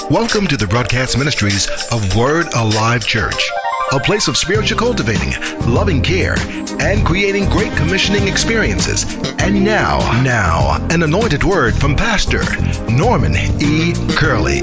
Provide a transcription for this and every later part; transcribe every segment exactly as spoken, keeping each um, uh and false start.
Welcome to the broadcast ministries of Word Alive Church, a place of spiritual cultivating, loving care, and creating great commissioning experiences. And now, now, an anointed word from Pastor Norman E. Curley.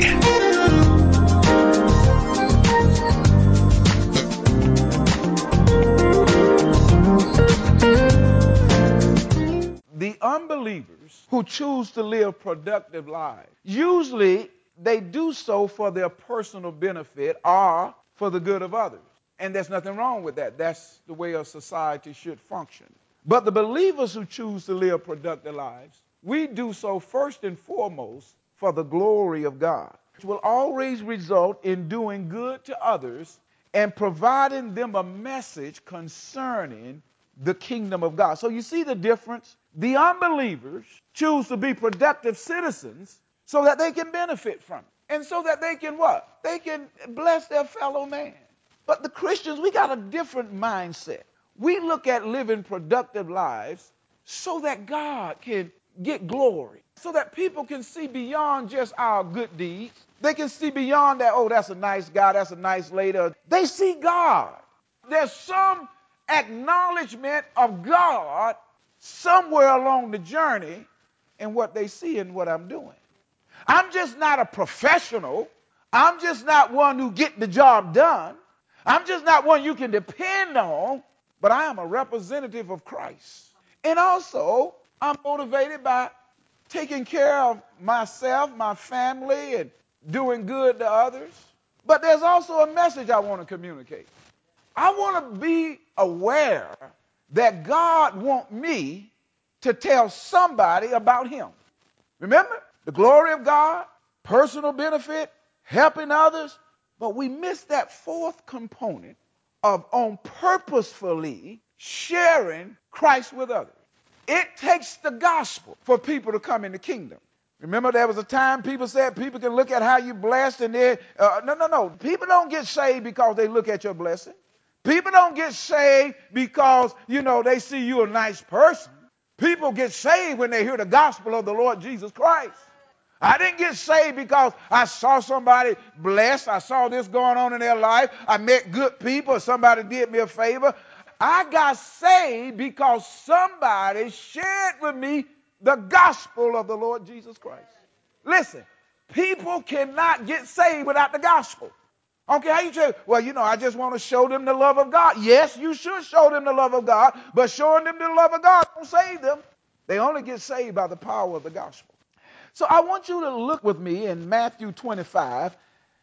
The unbelievers who choose to live productive lives, usually they do so for their personal benefit or for the good of others. And there's nothing wrong with that. That's the way a society should function. But the believers who choose to live productive lives, we do so first and foremost for the glory of God, which will always result in doing good to others and providing them a message concerning the kingdom of God. So you see the difference? The unbelievers choose to be productive citizens so that they can benefit from it. And so that they can what? They can bless their fellow man. But the Christians, we got a different mindset. We look at living productive lives so that God can get glory, so that people can see beyond just our good deeds. They can see beyond that, oh, that's a nice guy, that's a nice lady. They see God. There's some acknowledgement of God somewhere along the journey in what they see and what I'm doing. I'm just not a professional. I'm just not one who get the job done. I'm just not one you can depend on, but I am a representative of Christ. And also, I'm motivated by taking care of myself, my family, and doing good to others. But there's also a message I want to communicate. I want to be aware that God wants me to tell somebody about him. Remember, the glory of God, personal benefit, helping others. But we miss that fourth component of on purposefully sharing Christ with others. It takes the gospel for people to come in the kingdom. Remember, there was a time people said people can look at how you blessed and they, uh, no, no, no. People don't get saved because they look at your blessing. People don't get saved because, you know, they see you a nice person. People get saved when they hear the gospel of the Lord Jesus Christ. I didn't get saved because I saw somebody blessed. I saw this going on in their life. I met good people. Somebody did me a favor. I got saved because somebody shared with me the gospel of the Lord Jesus Christ. Listen, people cannot get saved without the gospel. Okay, how you say, well, you know, I just want to show them the love of God. Yes, you should show them the love of God, but showing them the love of God don't save them. They only get saved by the power of the gospel. So I want you to look with me in Matthew twenty-five.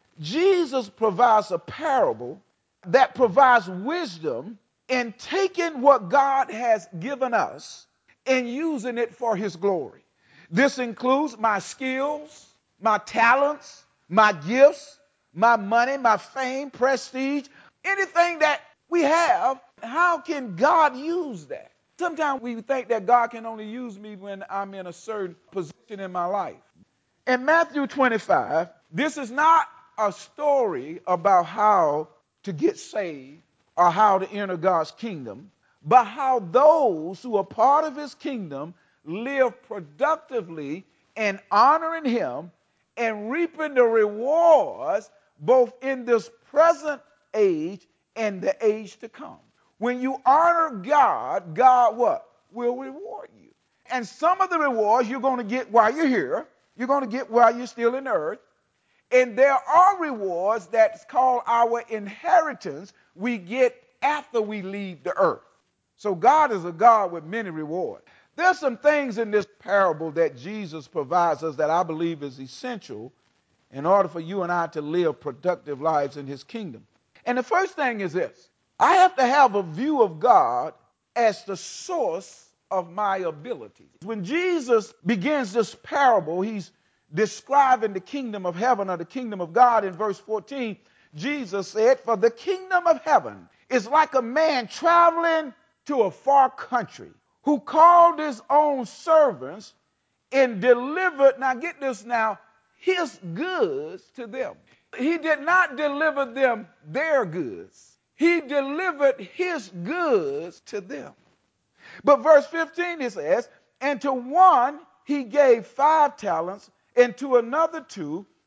Jesus provides a parable that provides wisdom in taking what God has given us and using it for his glory. This includes my skills, my talents, my gifts, my money, my fame, prestige, anything that we have. How can God use that? Sometimes we think that God can only use me when I'm in a certain position in my life. In Matthew twenty-five, this is not a story about how to get saved or how to enter God's kingdom, but how those who are part of his kingdom live productively in honoring him and reaping the rewards both in this present age and the age to come. When you honor God, God what? Will reward you. And some of the rewards you're going to get while you're here. You're going to get while you're still in the earth. And there are rewards that's called our inheritance we get after we leave the earth. So God is a God with many rewards. There's some things in this parable that Jesus provides us that I believe is essential in order for you and I to live productive lives in his kingdom. And the first thing is this. I have to have a view of God as the source of my ability. When Jesus begins this parable, he's describing the kingdom of heaven or the kingdom of God. In verse fourteen, Jesus said, for the kingdom of heaven is like a man traveling to a far country who called his own servants and delivered, now get this now, his goods to them. He did not deliver them their goods. He delivered his goods to them. But verse fifteen, it says, and to one he gave five talents, and to another two,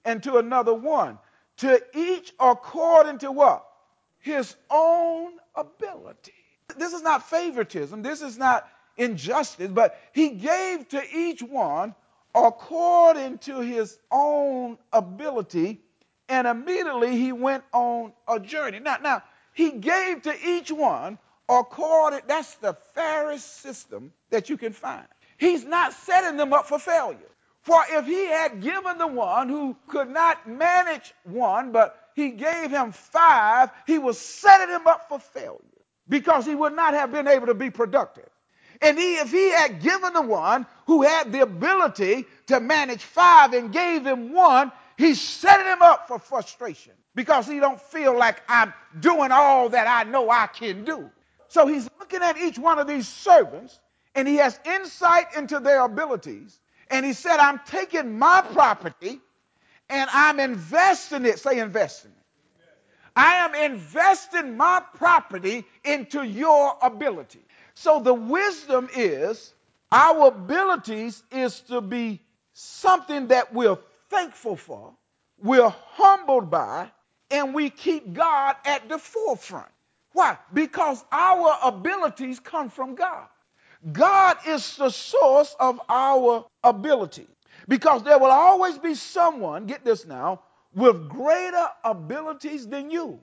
and to another one. To each according to what? His own ability. This is not favoritism. This is not injustice, but he gave to each one according to his own ability, and immediately he went on a journey. Now, now he gave to each one according, that's the fairest system that you can find. He's not setting them up for failure. For if he had given the one who could not manage one, but he gave him five, he was setting him up for failure because he would not have been able to be productive. And he, if he had given the one who had the ability to manage five and gave him one, he set him up for frustration because he don't feel like I'm doing all that I know I can do. So he's looking at each one of these servants, and he has insight into their abilities. And he said, I'm taking my property and I'm investing it. Say investing it. I am investing my property into your ability. So the wisdom is our abilities is to be something that we're thankful for, we're humbled by, and we keep God at the forefront. Why? Because our abilities come from God. God is the source of our ability. Because there will always be someone, get this now, with greater abilities than you.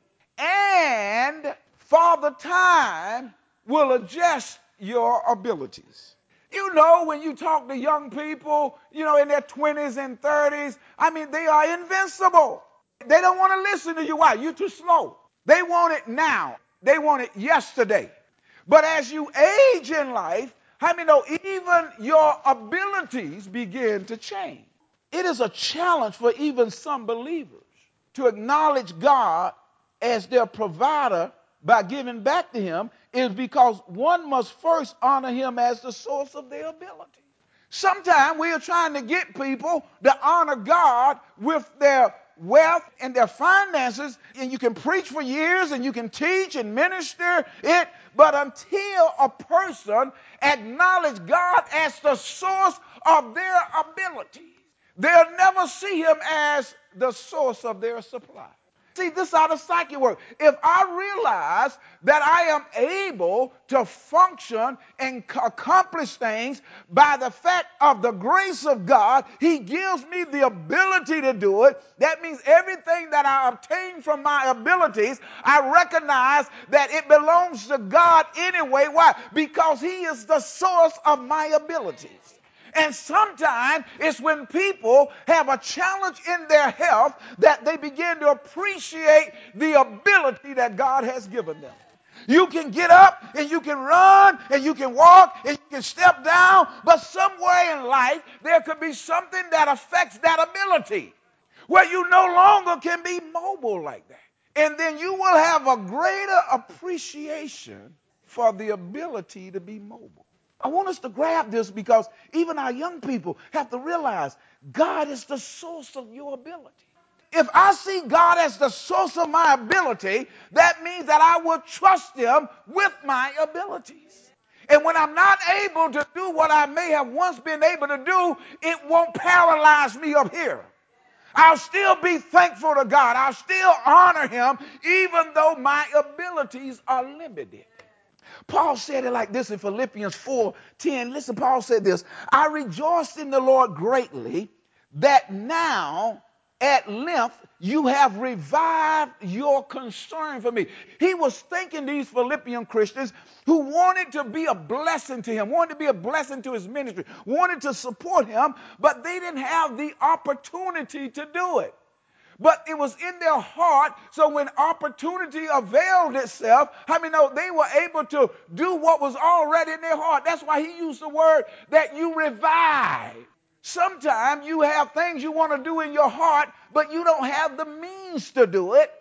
And Father Time will adjust your abilities. You know, when you talk to young people, you know, in their twenties and thirties, I mean, they are invincible. They don't want to listen to you. Why? You're too slow. They want it now. They want it yesterday. But as you age in life, how many know even your abilities begin to change? It is a challenge for even some believers to acknowledge God as their provider by giving back to him, is because one must first honor him as the source of their ability. Sometimes we are trying to get people to honor God with their wealth and their finances, and you can preach for years and you can teach and minister it, but until a person acknowledges God as the source of their ability, they'll never see him as the source of their supply. See, this is how the psyche works. If I realize that I am able to function and c- accomplish things by the fact of the grace of God, he gives me the ability to do it. That means everything that I obtain from my abilities, I recognize that it belongs to God anyway. Why? Because he is the source of my abilities. And sometimes it's when people have a challenge in their health that they begin to appreciate the ability that God has given them. You can get up and you can run and you can walk and you can step down, but somewhere in life there could be something that affects that ability where you no longer can be mobile like that. And then you will have a greater appreciation for the ability to be mobile. I want us to grab this because even our young people have to realize God is the source of your ability. If I see God as the source of my ability, that means that I will trust him with my abilities. And when I'm not able to do what I may have once been able to do, it won't paralyze me up here. I'll still be thankful to God. I'll still honor him even though my abilities are limited. Paul said it like this in Philippians four ten. Listen, Paul said this: I rejoice in the Lord greatly that now at length you have revived your concern for me. He was thinking these Philippian Christians who wanted to be a blessing to him, wanted to be a blessing to his ministry, wanted to support him, but they didn't have the opportunity to do it. But it was in their heart, so when opportunity availed itself, how many know they were able to do what was already in their heart? That's why he used the word that you revive. Sometimes you have things you want to do in your heart, but you don't have the means to do it.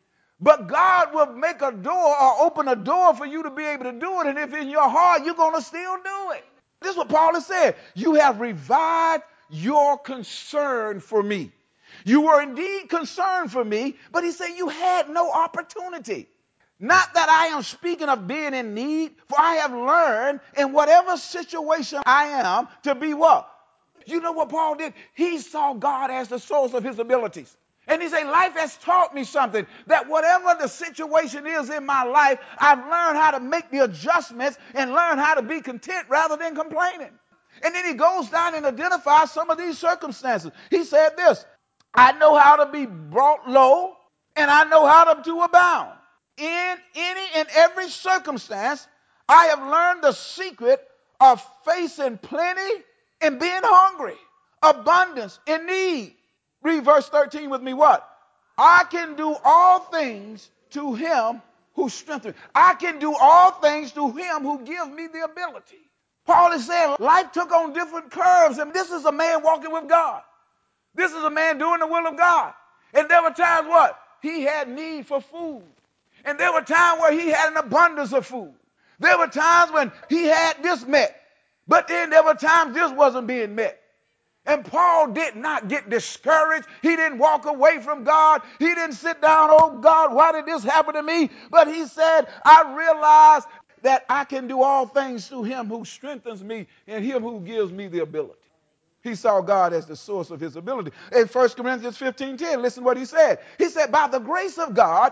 But God will make a door or open a door for you to be able to do it, and if in your heart, you're going to still do it. This is what Paul has said. You have revived your concern for me. You were indeed concerned for me, but he said you had no opportunity. Not that I am speaking of being in need, for I have learned in whatever situation I am to be what? You know what Paul did? He saw God as the source of his abilities. And he said, life has taught me something, that whatever the situation is in my life, I've learned how to make the adjustments and learn how to be content rather than complaining. And then he goes down and identifies some of these circumstances. He said this, I know how to be brought low, and I know how to, to abound. In any and every circumstance, I have learned the secret of facing plenty and being hungry, abundance and need. Read verse thirteen with me. What? I can do all things to him who strengthens me. I can do all things to him who gives me the ability. Paul is saying life took on different curves, and this is a man walking with God. This is a man doing the will of God. And there were times what? He had need for food. And there were times where he had an abundance of food. There were times when he had this met. But then there were times this wasn't being met. And Paul did not get discouraged. He didn't walk away from God. He didn't sit down, oh God, why did this happen to me? But he said, I realize that I can do all things through him who strengthens me and him who gives me the ability. He saw God as the source of his ability. In First Corinthians fifteen ten, listen what he said. He said, by the grace of God,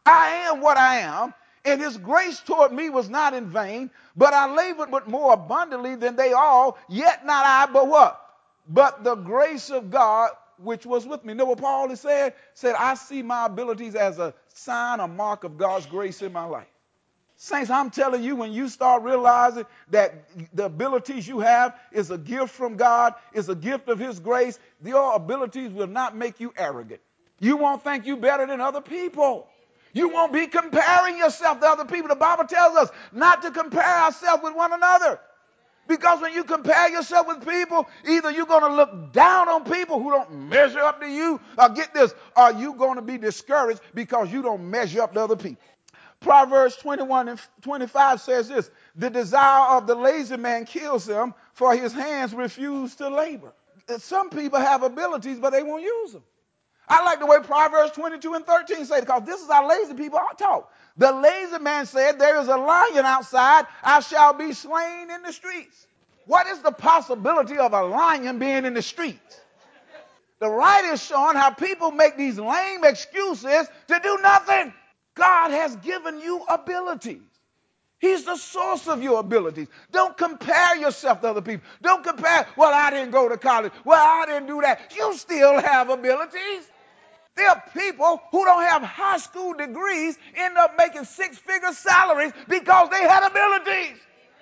I am what I am, and his grace toward me was not in vain, but I labored but more abundantly than they all, yet not I, but what? But the grace of God which was with me. You know what Paul is saying? Said, I see my abilities as a sign, a mark of God's grace in my life. Saints, I'm telling you, when you start realizing that the abilities you have is a gift from God, is a gift of his grace, your abilities will not make you arrogant. You won't think you better than other people. You won't be comparing yourself to other people. The Bible tells us not to compare ourselves with one another. Because when you compare yourself with people, either you're going to look down on people who don't measure up to you, or get this, or you're going to be discouraged because you don't measure up to other people. Proverbs twenty-one and twenty-five says this, the desire of the lazy man kills him, for his hands refuse to labor. Some people have abilities, but they won't use them. I like the way Proverbs twenty-two and thirteen say it, because this is how lazy people talk. The lazy man said, there is a lion outside, I shall be slain in the streets. What is the possibility of a lion being in the streets? The writer is showing how people make these lame excuses to do nothing. God has given you abilities. He's the source of your abilities. Don't compare yourself to other people. Don't compare, well, I didn't go to college. Well, I didn't do that. You still have abilities. There are people who don't have high school degrees end up making six-figure salaries because they had abilities.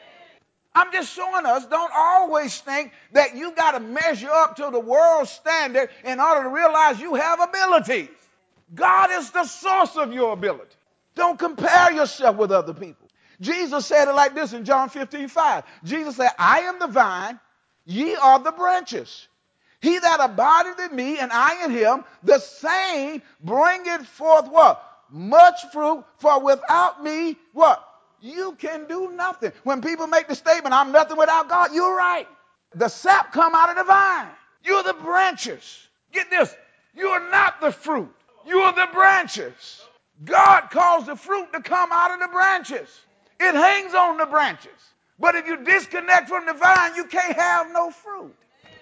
I'm just showing us, don't always think that you got to measure up to the world standard in order to realize you have abilities. God is the source of your ability. Don't compare yourself with other people. Jesus said it like this in John fifteen five. Jesus said, I am the vine, ye are the branches. He that abideth in me and I in him, the same bringeth forth what? Much fruit, for without me, what? You can do nothing. When people make the statement, I'm nothing without God, you're right. The sap come out of the vine. You're the branches. Get this, you're not the fruit. You're the branches. God caused the fruit to come out of the branches. It hangs on the branches. But if you disconnect from the vine, you can't have no fruit.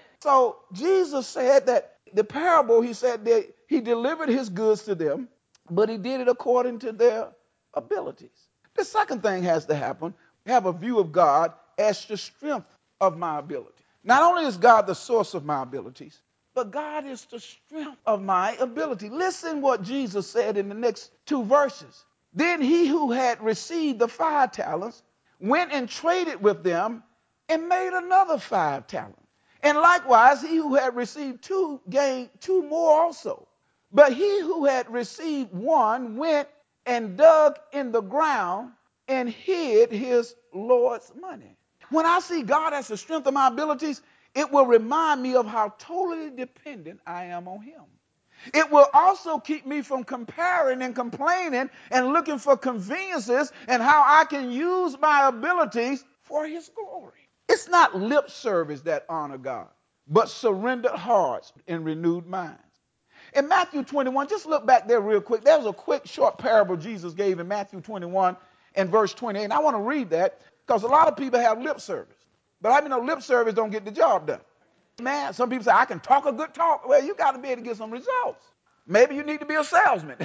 So Jesus said that the parable, he said that he delivered his goods to them, but he did it according to their abilities. The second thing has to happen, have a view of God as the strength of my ability. Not only is God the source of my abilities, but God is the strength of my ability. Listen what Jesus said in the next two verses. Then he who had received the five talents went and traded with them and made another five talents. And likewise, he who had received two gained two more also. But he who had received one went and dug in the ground and hid his Lord's money. When I see God as the strength of my abilities, it will remind me of how totally dependent I am on him. It will also keep me from comparing and complaining and looking for conveniences and how I can use my abilities for his glory. It's not lip service that honor God, but surrendered hearts and renewed minds. In Matthew twenty-one, just look back there real quick. There was a quick, short parable Jesus gave in Matthew twenty-one and verse twenty-eight. And I want to read that because a lot of people have lip service. But I mean, no, lip service don't get the job done. Man, some people say, I can talk a good talk. Well, you got to be able to get some results. Maybe you need to be a salesman.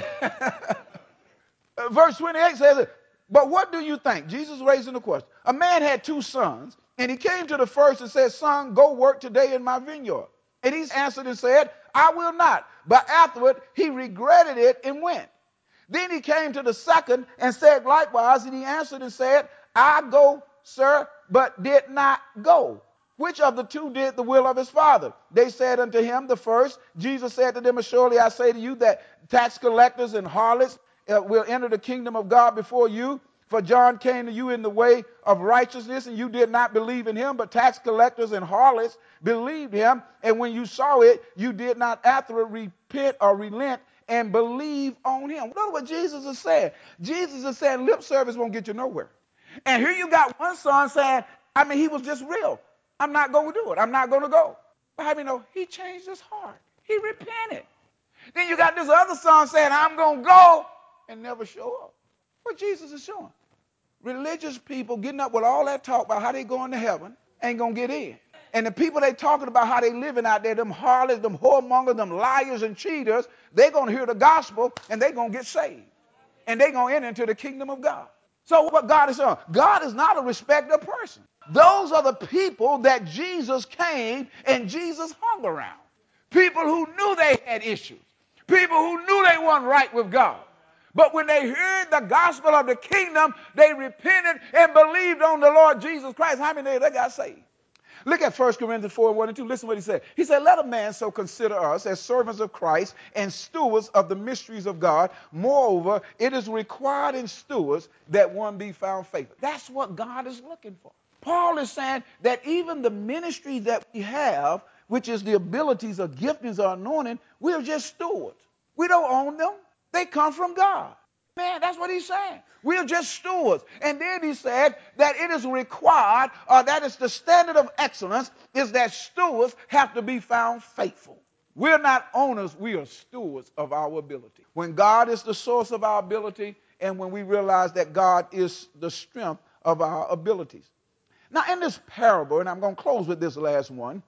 Verse twenty-eight says, but what do you think? Jesus raising the question. A man had two sons, and he came to the first and said, son, go work today in my vineyard. And he answered and said, I will not. But afterward, he regretted it and went. Then he came to the second and said likewise, and he answered and said, I go, sir, but did not go. Which of the two did the will of his father? They said unto him, the first. Jesus said to them, surely I say to you that tax collectors and harlots uh, will enter the kingdom of God before you. For John came to you in the way of righteousness, and you did not believe in him, but tax collectors and harlots believed him. And when you saw it, you did not afterward repent or relent and believe on him. Look what Jesus is saying. Jesus is saying lip service won't get you nowhere. And here you got one son saying, I mean, he was just real. I'm not going to do it. I'm not going to go. But how do you know? He changed his heart. He repented. Then you got this other son saying, I'm going to go, and never show up. What Jesus is showing. Religious people getting up with all that talk about how they going to heaven ain't going to get in. And the people they talking about how they living out there, them harlots, them whoremongers, them liars and cheaters, they're going to hear the gospel and they're going to get saved. And they're going to enter into the kingdom of God. So what God is saying, God is not a respecter of person. Those are the people that Jesus came and Jesus hung around. People who knew they had issues. People who knew they weren't right with God. But when they heard the gospel of the kingdom, they repented and believed on the Lord Jesus Christ. How many of them got saved? Look at First Corinthians four, one and two. Listen what he said. He said, let a man so consider us as servants of Christ and stewards of the mysteries of God. Moreover, it is required in stewards that one be found faithful. That's what God is looking for. Paul is saying that even the ministry that we have, which is the abilities or giftings or anointing, we're just stewards. We don't own them. They come from God. Man, that's what he's saying. We're just stewards. And then he said that it is required, or that is the standard of excellence, is that stewards have to be found faithful. We're not owners, we are stewards of our ability. When God is the source of our ability, and when we realize that God is the strength of our abilities. Now, in this parable, and I'm going to close with this last one,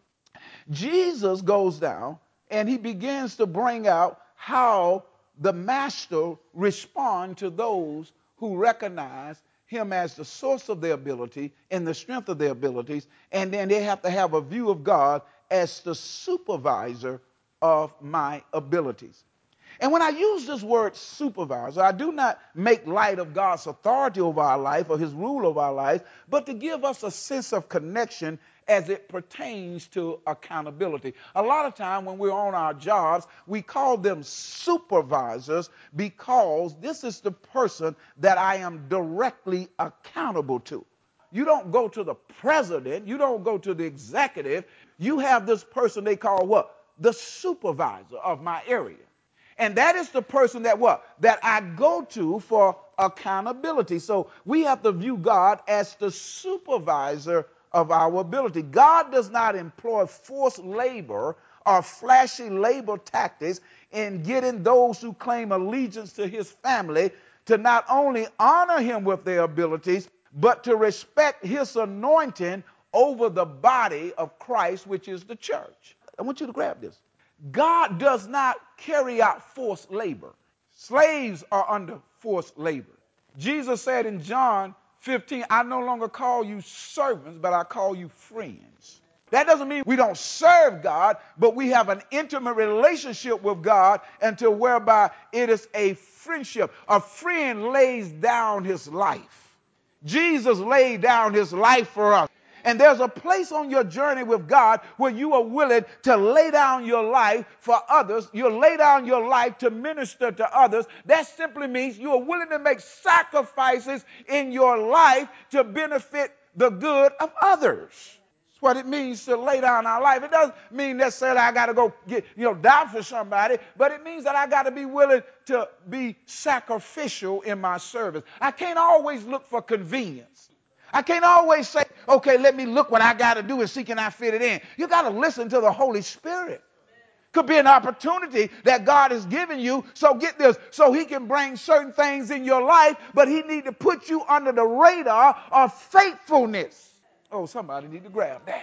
Jesus goes down and he begins to bring out how the master respond to those who recognize him as the source of their ability and the strength of their abilities, and then they have to have a view of God as the supervisor of my abilities. And when I use this word supervisor, I do not make light of God's authority over our life or his rule over our life, but to give us a sense of connection as it pertains to accountability. A lot of time when we're on our jobs, we call them supervisors because this is the person that I am directly accountable to. You don't go to the president, you don't go to the executive, you have this person they call what? The supervisor of my area. And that is the person that what? That I go to for accountability. So we have to view God as the supervisor of our ability. God does not employ forced labor or flashy labor tactics in getting those who claim allegiance to his family to not only honor him with their abilities, but to respect his anointing over the body of Christ, which is the church. I want you to grab this. God does not carry out forced labor. Slaves are under forced labor. Jesus said in John fifteen, I no longer call you servants, but I call you friends. That doesn't mean we don't serve God, but we have an intimate relationship with God until whereby it is a friendship. A friend lays down his life. Jesus laid down his life for us. And there's a place on your journey with God where you are willing to lay down your life for others. You'll lay down your life to minister to others. That simply means you are willing to make sacrifices in your life to benefit the good of others. That's what it means to lay down our life. It doesn't mean necessarily I got to go get, you know, die for somebody, but it means that I got to be willing to be sacrificial in my service. I can't always look for convenience. I can't always say, okay, let me look what I got to do and see can I fit it in. You got to listen to the Holy Spirit. Could be an opportunity that God has given you. So get this, so he can bring certain things in your life, but he need to put you under the radar of faithfulness. Oh, somebody need to grab that.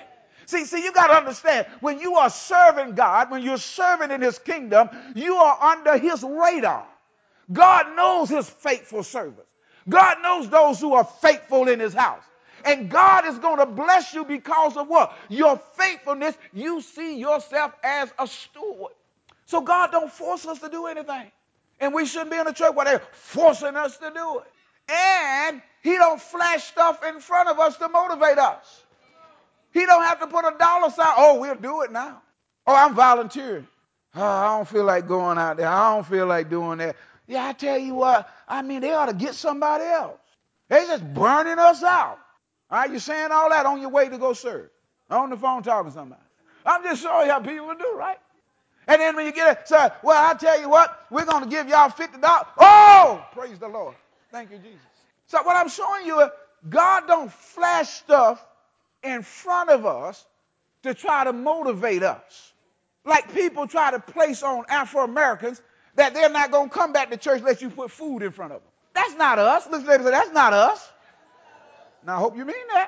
See, see, you got to understand, when you are serving God, when you're serving in his kingdom, you are under his radar. God knows his faithful servants. God knows those who are faithful in his house. And God is going to bless you because of what? Your faithfulness. You see yourself as a steward. So God don't force us to do anything. And we shouldn't be in a church where they're forcing us to do it. And he don't flash stuff in front of us to motivate us. He don't have to put a dollar sign. Oh, we'll do it now. Oh, I'm volunteering. Oh, I don't feel like going out there. I don't feel like doing that. Yeah, I tell you what, I mean, they ought to get somebody else. They're just burning us out. All right, you saying all that on your way to go serve. On the phone talking to somebody. I'm just showing you how people do, right? And then when you get it, say, well, I tell you what, we're going to give y'all fifty dollars. Oh, praise the Lord. Thank you, Jesus. So what I'm showing you is God don't flash stuff in front of us to try to motivate us. Like people try to place on Afro-Americans that they're not going to come back to church unless you put food in front of them. That's not us. Listen, ladies, that's not us. Now, I hope you mean that.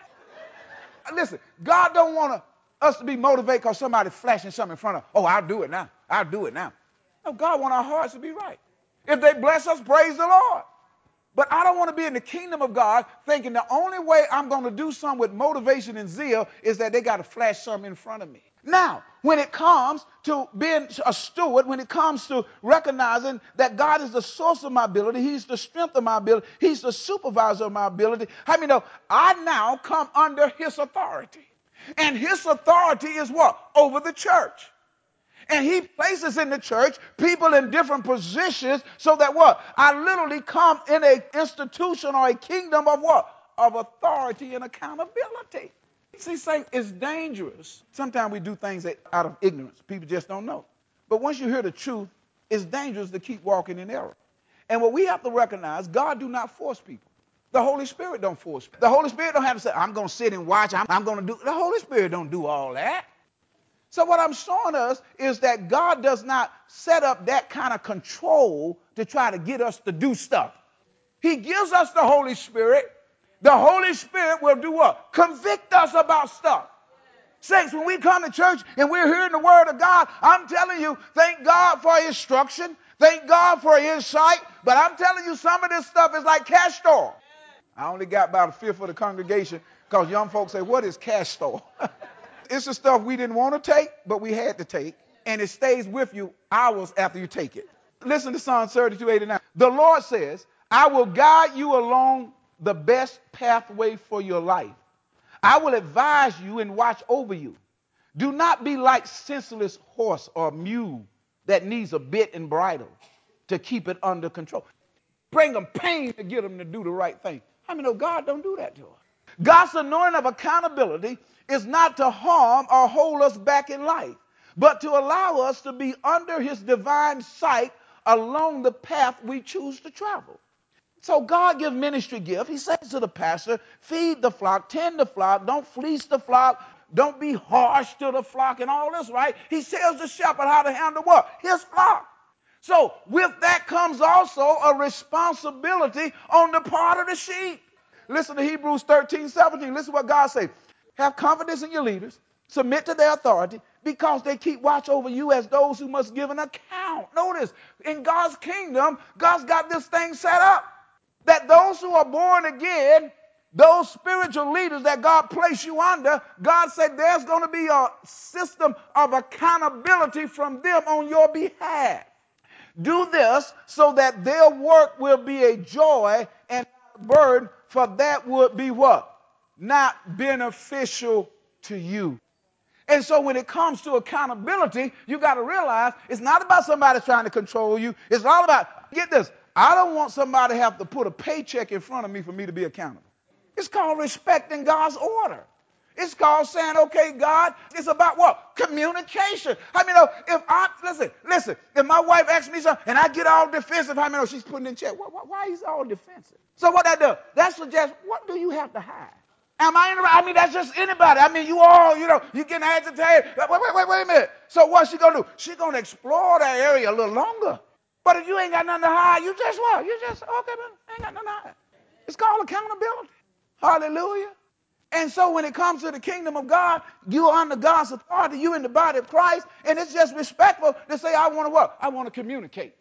Listen, God don't want us to be motivated because somebody's flashing something in front of us. Oh, I'll do it now. I'll do it now. No, God wants our hearts to be right. If they bless us, praise the Lord. But I don't want to be in the kingdom of God thinking the only way I'm going to do something with motivation and zeal is that they got to flash something in front of me. Now, when it comes to being a steward, when it comes to recognizing that God is the source of my ability, he's the strength of my ability, he's the supervisor of my ability, how many know I now come under his authority? And his authority is what? Over the church. And he places in the church people in different positions so that what? I literally come in an institution or a kingdom of what? Of authority and accountability. See, saints, it's dangerous. Sometimes we do things that, out of ignorance. People just don't know. But once you hear the truth, it's dangerous to keep walking in error. And what we have to recognize, God do not force people. The Holy Spirit don't force people. The Holy Spirit don't have to say, I'm going to sit and watch. I'm, I'm going to do. The Holy Spirit don't do all that. So what I'm showing us is that God does not set up that kind of control to try to get us to do stuff. He gives us the Holy Spirit. The Holy Spirit will do what? Convict us about stuff. Saints, when we come to church and we're hearing the word of God, I'm telling you, thank God for instruction. Thank God for insight. But I'm telling you, some of this stuff is like castor. I only got about a fifth of the congregation because young folks say, what is castor? It's the stuff we didn't want to take, but we had to take. And it stays with you hours after you take it. Listen to Psalm thirty-two eighty-nine. The Lord says, I will guide you along the best pathway for your life. I will advise you and watch over you. Do not be like senseless horse or mule that needs a bit and bridle to keep it under control. Bring them pain to get them to do the right thing. I mean, no, God don't do that to us. God's anointing of accountability is not to harm or hold us back in life, but to allow us to be under his divine sight along the path we choose to travel. So God gives ministry gift. He says to the pastor, feed the flock, tend the flock, don't fleece the flock, don't be harsh to the flock and all this, right? He tells the shepherd how to handle what? His flock. So with that comes also a responsibility on the part of the sheep. Listen to Hebrews thirteen seventeen. Listen to what God says. Have confidence in your leaders. Submit to their authority because they keep watch over you as those who must give an account. Notice, in God's kingdom, God's got this thing set up that those who are born again, those spiritual leaders that God placed you under, God said there's going to be a system of accountability from them on your behalf. Do this so that their work will be a joy and not a burden, for that would be what? Not beneficial to you. And so when it comes to accountability, you got to realize it's not about somebody trying to control you. It's all about, get this, I don't want somebody to have to put a paycheck in front of me for me to be accountable. It's called respecting God's order. It's called saying, okay, God, it's about what? Communication. I mean, if I, listen, listen, if my wife asks me something and I get all defensive, I mean, she's putting in check. Why, why is all defensive? So what that does, that suggests, what do you have to hide? Am I in the right? I mean, that's just anybody. I mean, you all, you know, you getting agitated. Wait, wait, wait, wait a minute. So what's she going to do? She's going to explore that area a little longer. But if you ain't got nothing to hide, you just what? You just, okay, man, ain't got nothing to hide. It's called accountability. Hallelujah. And so when it comes to the kingdom of God, you are under God's authority, you in the body of Christ, and it's just respectful to say, I want to what? I want to communicate.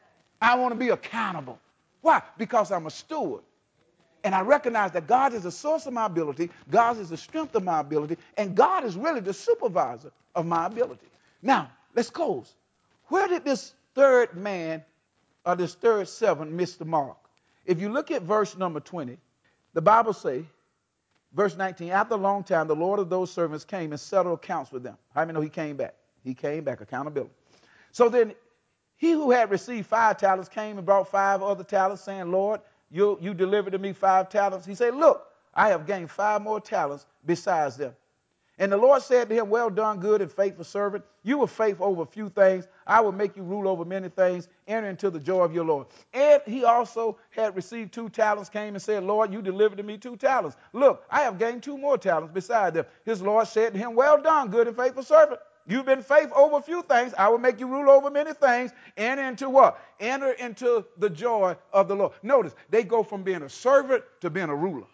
I want to be accountable. Why? Because I'm a steward. And I recognize that God is the source of my ability, God is the strength of my ability, and God is really the supervisor of my ability. Now, let's close. Where did this third man, or this third servant, miss the mark? If you look at verse number twenty, the Bible says, verse nineteen, after a long time, the Lord of those servants came and settled accounts with them. How many know he came back? He came back, accountability. So then he who had received five talents came and brought five other talents, saying, Lord, you, you delivered to me five talents. He said, look, I have gained five more talents besides them. And the Lord said to him, well done, good and faithful servant. You were faithful over a few things. I will make you rule over many things. Enter into the joy of your Lord. And he also had received two talents, came and said, Lord, you delivered to me two talents. Look, I have gained two more talents beside them. His Lord said to him, well done, good and faithful servant. You've been faithful over a few things. I will make you rule over many things. Enter into what? Enter into the joy of the Lord. Notice, they go from being a servant to being a ruler.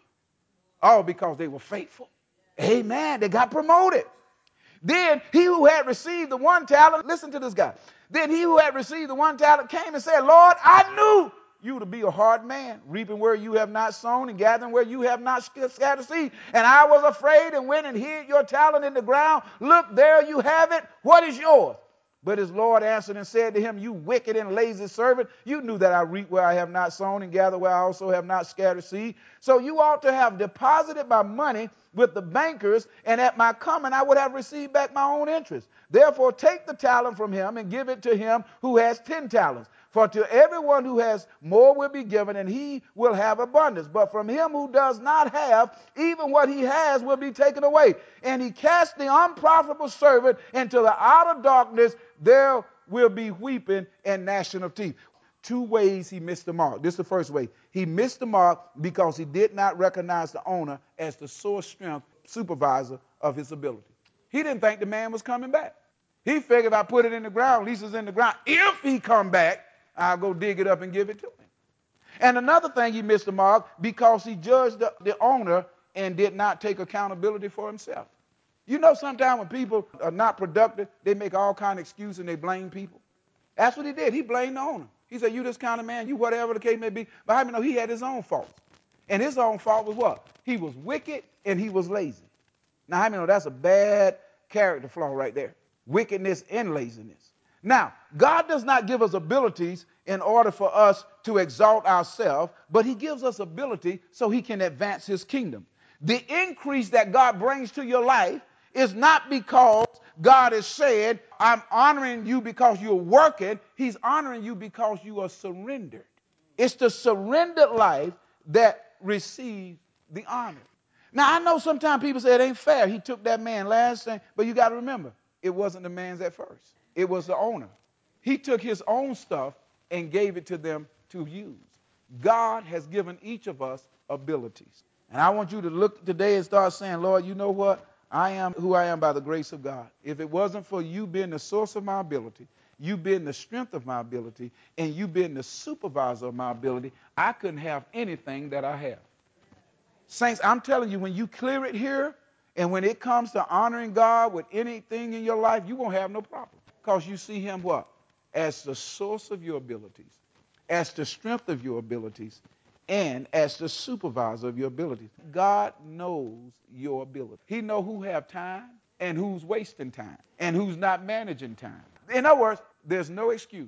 All because they were faithful. Amen. They got promoted. Then he who had received the one talent, listen to this guy. Then he who had received the one talent came and said, Lord, I knew you to be a hard man, reaping where you have not sown and gathering where you have not scattered seed. And I was afraid and went and hid your talent in the ground. Look, there you have it. What is yours? But his Lord answered and said to him, you wicked and lazy servant, you knew that I reap where I have not sown and gather where I also have not scattered seed. So you ought to have deposited my money with the bankers, and at my coming I would have received back my own interest. Therefore take the talent from him and give it to him who has ten talents. For to everyone who has more will be given, and he will have abundance. But from him who does not have, even what he has will be taken away. And he cast the unprofitable servant into the outer darkness. There will be weeping and gnashing of teeth. Two ways he missed the mark. This is the first way. He missed the mark because he did not recognize the owner as the source, strength, supervisor of his ability. He didn't think the man was coming back. He figured if I put it in the ground, at least it's in the ground. If he come back, I'll go dig it up and give it to him. And another thing he missed the mark because he judged the, the owner and did not take accountability for himself. You know, sometimes when people are not productive, they make all kind of excuses and they blame people. That's what he did. He blamed the owner. He said, you this kind of man, you whatever the case may be. But how many know he had his own faults? And his own fault was what? He was wicked and he was lazy. Now, how many know that's a bad character flaw right there? Wickedness and laziness. Now, God does not give us abilities in order for us to exalt ourselves, but he gives us ability so he can advance his kingdom. The increase that God brings to your life is not because God is saying, I'm honoring you because you're working. He's honoring you because you are surrendered. It's the surrendered life that receives the honor. Now, I know sometimes people say it ain't fair. He took that man last thing, but you got to remember, it wasn't the man's at first. It was the owner. He took his own stuff and gave it to them to use. God has given each of us abilities. And I want you to look today and start saying, Lord, you know what? I am who I am by the grace of God. If it wasn't for you being the source of my ability, you being the strength of my ability, and you being the supervisor of my ability, I couldn't have anything that I have. Saints, I'm telling you, when you clear it here, and when it comes to honoring God with anything in your life, you won't have no problem. Because you see him what? As the source of your abilities, as the strength of your abilities, and as the supervisor of your abilities. God knows your ability. He knows who have time and who's wasting time and who's not managing time. In other words, there's no excuse.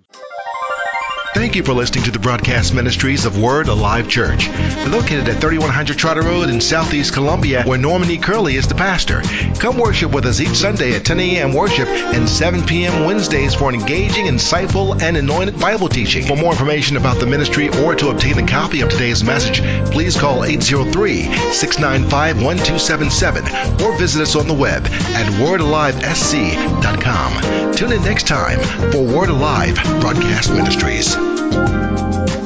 Thank you for listening to the broadcast ministries of Word Alive Church. We're located at thirty-one hundred Trotter Road in Southeast Columbia, where Norman E. Curley is the pastor. Come worship with us each Sunday at ten a.m. worship and seven p.m. Wednesdays for an engaging, insightful, and anointed Bible teaching. For more information about the ministry or to obtain a copy of today's message, please call eight zero three, six nine five, one two seven seven or visit us on the web at word alive s c dot com. Tune in next time for Word Alive Broadcast Ministries.